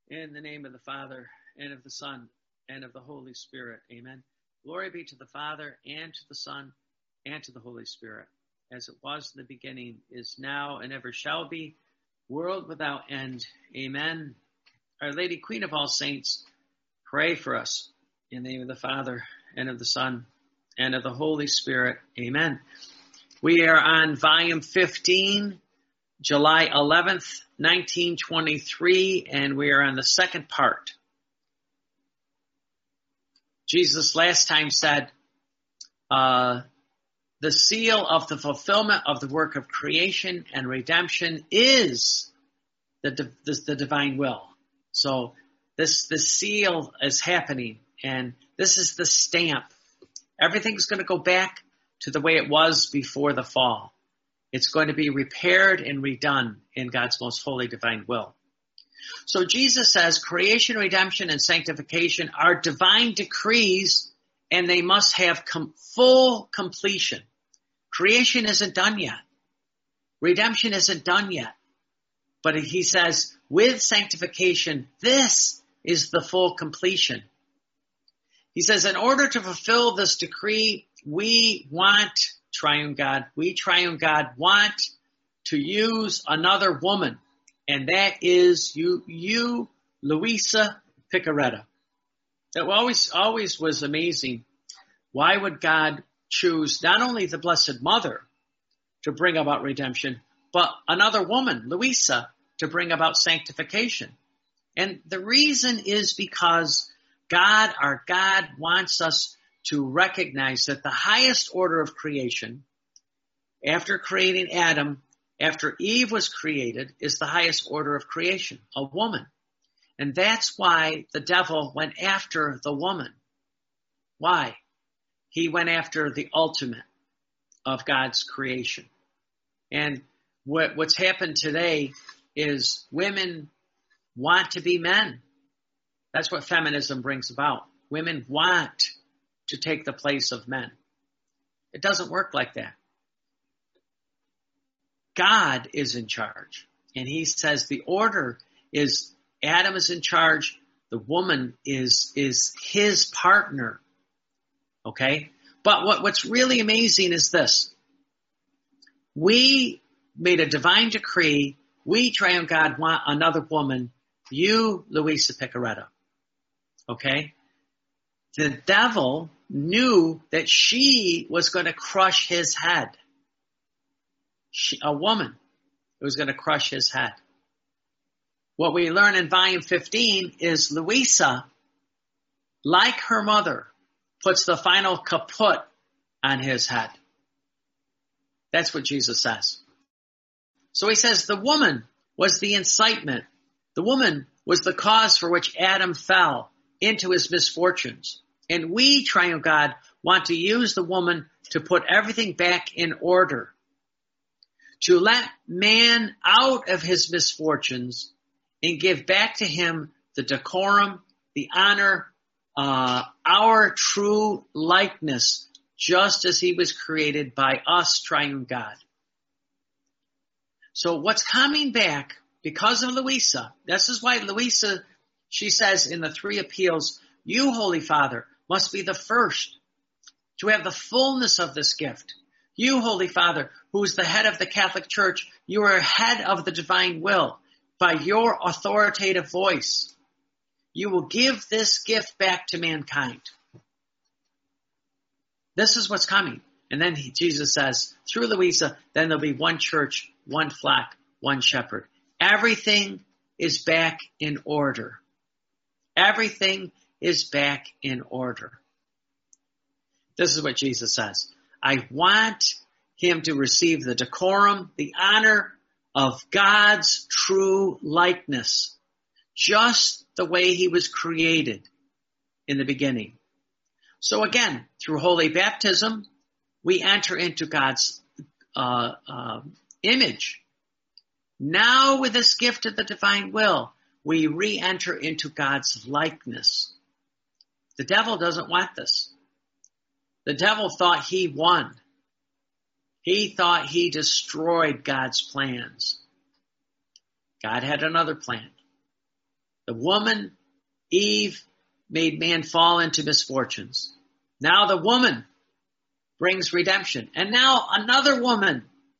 In the name of the Father, and of the Son, and of the Holy Spirit. Amen. Glory be to the Father, and to the Son, and to the Holy Spirit, as it was in the beginning, is now, and ever shall be, world without end. Amen. Our Lady, Queen of all saints, pray for us. In the name of the Father, and of the Son, and of the Holy Spirit. Amen. We are on volume 15, July 11th, 1923, and we are on the second part. Jesus last time said, the seal of the fulfillment of the work of creation and redemption is the divine will. So this seal is happening, and this is the stamp. Everything's going to go back to the way it was before the fall. It's going to be repaired and redone in God's most holy divine will. So Jesus says creation, redemption, and sanctification are divine decrees, and they must have full completion. Creation isn't done yet. Redemption isn't done yet. But he says with sanctification, this is the full completion. He says in order to fulfill this decree, we Triune God want to use another woman, and that is you, Luisa Picaretta. That always was amazing. Why would God choose not only the Blessed Mother to bring about redemption, but another woman, Luisa, to bring about sanctification? And the reason is because our God wants us to recognize that the highest order of creation, after creating Adam, after Eve was created, is the highest order of creation, a woman. And that's why the devil went after the woman. Why? He went after the ultimate of God's creation. And what's happened today is women want to be men. That's what feminism brings about. Women want to take the place of men. It doesn't work like that. God is in charge. And he says the order is Adam is in charge. The woman is his partner. Okay? But what's really amazing is this. We made a divine decree. We, Triune God, want another woman. You, Luisa Picaretta. Okay? The devil knew that she was going to crush his head. A woman was going to crush his head. What we learn in volume 15 is Luisa, like her mother, puts the final kaput on his head. That's what Jesus says. So he says the woman was the incitement. The woman was the cause for which Adam fell into his misfortunes. And we, Triune God, want to use the woman to put everything back in order. To let man out of his misfortunes and give back to him the decorum, the honor, our true likeness, just as he was created by us, Triune God. So what's coming back because of Luisa, this is why Luisa, she says in the three appeals, you, Holy Father, must be the first to have the fullness of this gift. You, Holy Father, who is the head of the Catholic Church, you are head of the divine will. By your authoritative voice, you will give this gift back to mankind. This is what's coming. And then Jesus says, through Luisa, then there'll be one church, one flock, one shepherd. Everything is back in order. Everything is back in order. This is what Jesus says. I want him to receive the decorum, the honor of God's true likeness, just the way he was created in the beginning. So again, through holy baptism, we enter into God's image. Now with this gift of the divine will, we re-enter into God's likeness. The devil doesn't want this. The devil thought he won. He thought he destroyed God's plans. God had another plan. The woman, Eve, made man fall into misfortunes. Now the woman brings redemption. And now another woman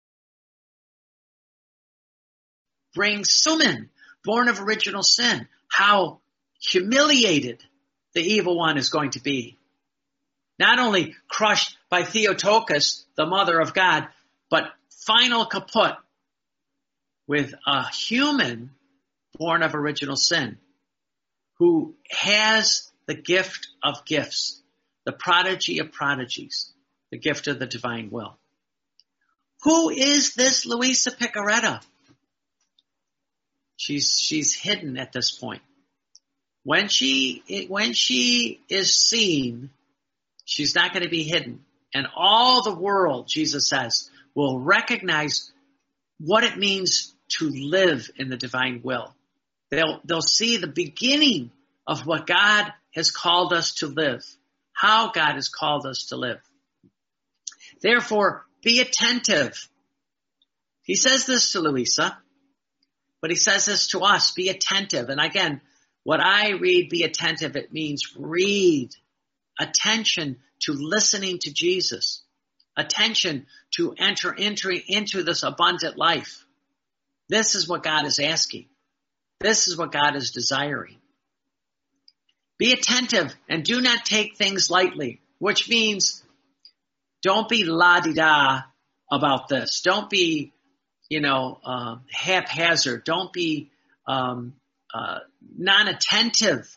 brings woman, born of original sin. How humiliated the evil one is going to be. Not only crushed by Theotokos, the mother of God, but final kaput with a human born of original sin who has the gift of gifts, the prodigy of prodigies, the gift of the divine will. Who is this Luisa Picaretta? She's hidden at this point. When she is seen, she's not going to be hidden. And all the world, Jesus says, will recognize what it means to live in the divine will. They'll see the beginning of what God has called us to live, how God has called us to live. Therefore, be attentive. He says this to Luisa, but he says this to us, be attentive. And again, what I read, be attentive, it means read, attention to listening to Jesus, attention to enter into this abundant life. This is what God is asking. This is what God is desiring. Be attentive and do not take things lightly, which means don't be la-di-da about this. Don't be, haphazard. Don't be non-attentive.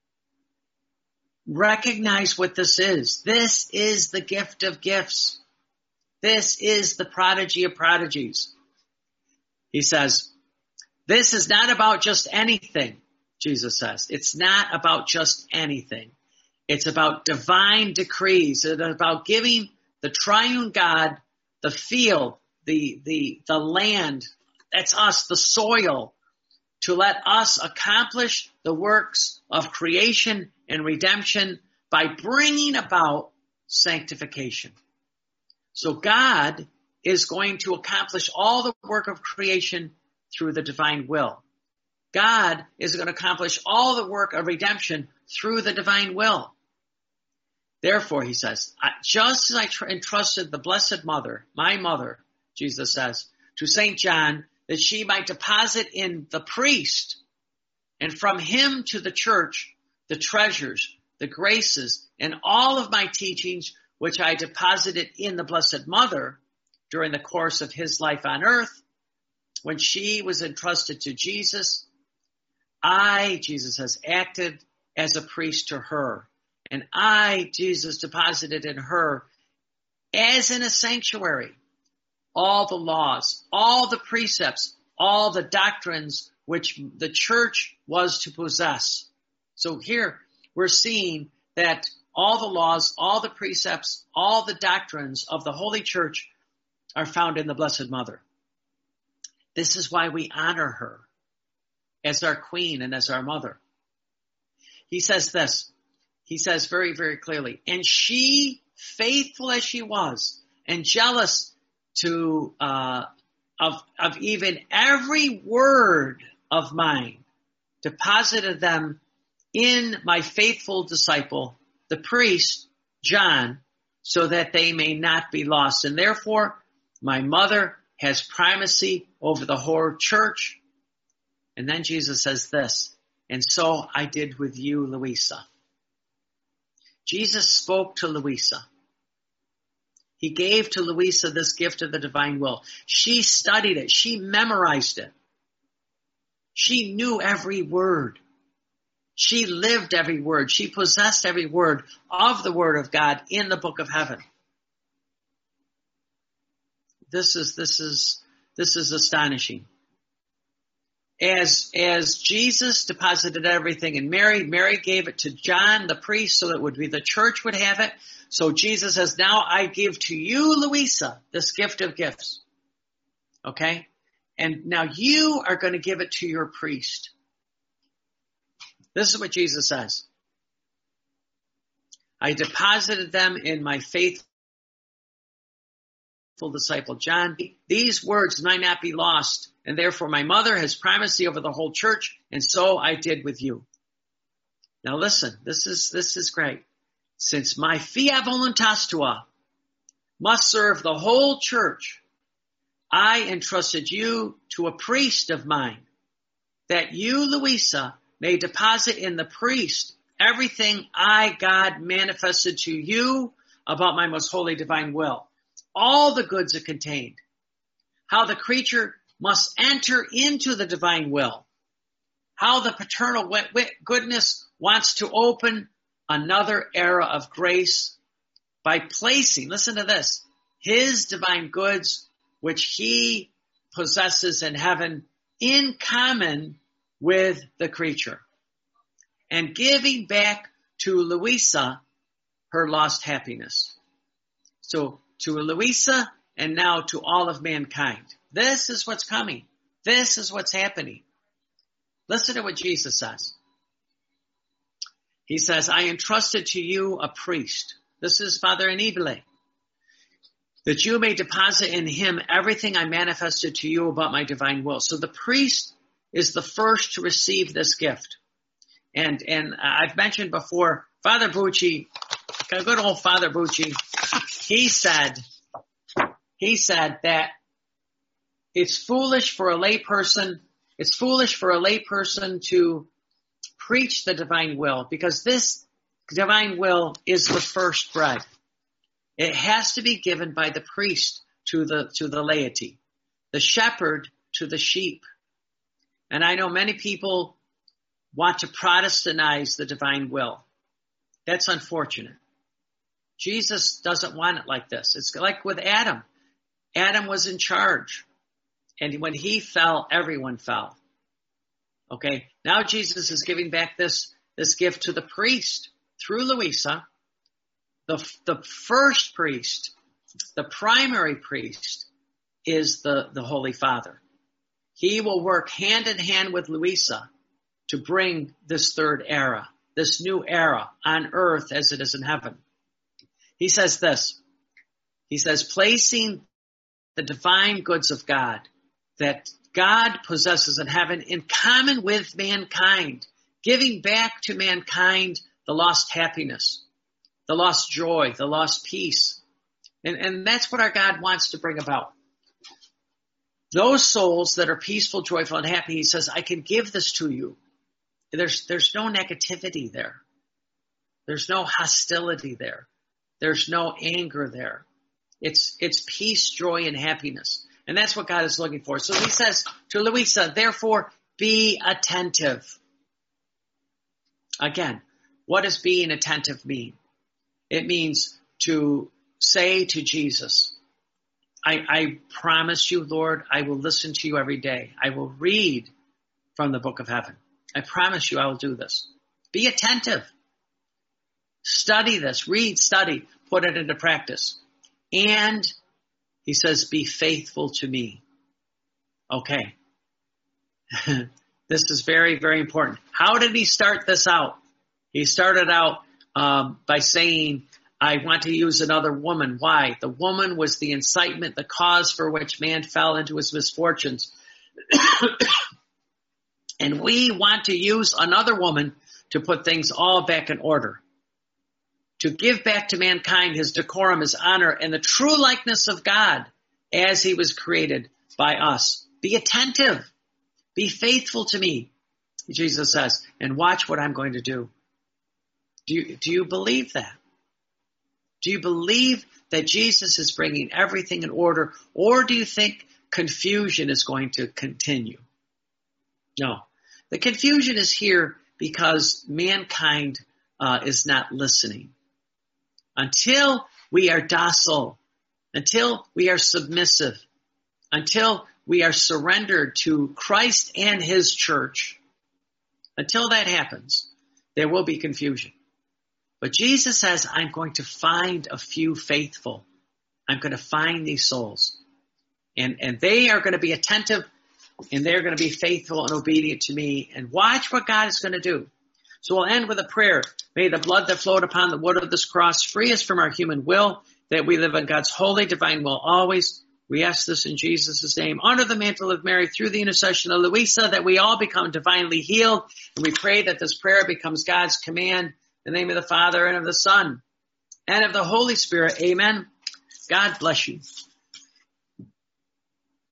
Recognize what this is. This is the gift of gifts. This is the prodigy of prodigies. He says, this is not about just anything, Jesus says. It's not about just anything. It's about divine decrees. It's about giving the triune God the field, the land, that's us, the soil, to let us accomplish the works of creation and redemption by bringing about sanctification. So God is going to accomplish all the work of creation through the divine will. God is going to accomplish all the work of redemption through the divine will. Therefore, he says, just as I entrusted the Blessed Mother, my mother, Jesus says, to St. John, that she might deposit in the priest, and from him to the church, the treasures, the graces, and all of my teachings, which I deposited in the Blessed Mother during the course of his life on earth, when she was entrusted to Jesus, I, Jesus says, acted as a priest to her. And I, Jesus, deposited in her, as in a sanctuary, all the laws, all the precepts, all the doctrines which the church was to possess. So here we're seeing that all the laws, all the precepts, all the doctrines of the Holy Church are found in the Blessed Mother. This is why we honor her as our queen and as our mother. He says this. He says very, very clearly, and she, faithful as she was, and jealous of even every word of mine, deposited them in my faithful disciple, the priest, John, so that they may not be lost. And therefore, my mother has primacy over the whole church. And then Jesus says this, and so I did with you, Luisa. Jesus spoke to Luisa. He gave to Luisa this gift of the divine will. She studied it. She memorized it. She knew every word. She lived every word. She possessed every word of the Word of God in the book of heaven. This is astonishing. As Jesus deposited everything in Mary, Mary gave it to John, the priest, so that it would be the church would have it. So Jesus says, now I give to you, Luisa, this gift of gifts. Okay? And now you are going to give it to your priest. This is what Jesus says. I deposited them in my faith disciple John. These words might not be lost, and therefore my mother has primacy over the whole church, and so I did with you. Now listen, this is great. Since my fiat voluntas tua must serve the whole church, I entrusted you to a priest of mine, that you, Louisa, may deposit in the priest everything I, God, manifested to you about my most holy divine will. All the goods it contained. How the creature must enter into the divine will. How the paternal goodness wants to open another era of grace by placing, listen to this, his divine goods, which he possesses in heaven, in common with the creature, and giving back to Louisa her lost happiness. So to Louisa and now to all of mankind. This is what's coming. This is what's happening. Listen to what Jesus says. He says, I entrusted to you a priest. This is Father Anibale. That you may deposit in him everything I manifested to you about my divine will. So the priest is the first to receive this gift. And I've mentioned before, Father Bucci, good old Father Bucci, he said that it's foolish for a layperson to preach the divine will, because this divine will is the first bread. It has to be given by the priest to the laity, the shepherd to the sheep. And I know many people want to Protestantize the divine will. That's unfortunate. Jesus doesn't want it like this. It's like with Adam. Adam was in charge. And when he fell, everyone fell. Okay, now Jesus is giving back this gift to the priest through Louisa. The first priest, the primary priest, is the Holy Father. He will work hand in hand with Louisa to bring this third era, this new era on earth as it is in heaven. He says this. He says, placing the divine goods of God that God possesses in heaven in common with mankind, giving back to mankind the lost happiness, the lost joy, the lost peace. And that's what our God wants to bring about. Those souls that are peaceful, joyful, and happy, he says, I can give this to you. There's no negativity there. There's no hostility there. There's no anger there. It's peace, joy, and happiness. And that's what God is looking for. So he says to Louisa, therefore, be attentive. Again, what does being attentive mean? It means to say to Jesus, I promise you, Lord, I will listen to you every day. I will read from the book of heaven. I promise you I will do this. Be attentive. Study this. Read, study, put it into practice. And he says, be faithful to me. Okay. This is very, very important. How did he start this out? He started out by saying, I want to use another woman. Why? The woman was the incitement, the cause for which man fell into his misfortunes. And we want to use another woman to put things all back in order. To give back to mankind his decorum, his honor, and the true likeness of God as he was created by us. Be attentive. Be faithful to me, Jesus says, and watch what I'm going to do. Do you believe that? Do you believe that Jesus is bringing everything in order, or do you think confusion is going to continue? No. The confusion is here because mankind is not listening. Until we are docile, until we are submissive, until we are surrendered to Christ and his church, until that happens, there will be confusion. But Jesus says, I'm going to find a few faithful. I'm going to find these souls. And they are going to be attentive, and they're going to be faithful and obedient to me. And watch what God is going to do. So we'll end with a prayer. May the blood that flowed upon the wood of this cross free us from our human will that we live in God's holy, divine will always. We ask this in Jesus' name. Under the mantle of Mary, through the intercession of Louisa, that we all become divinely healed. And we pray that this prayer becomes God's command. In the name of the Father, and of the Son, and of the Holy Spirit. Amen. God bless you.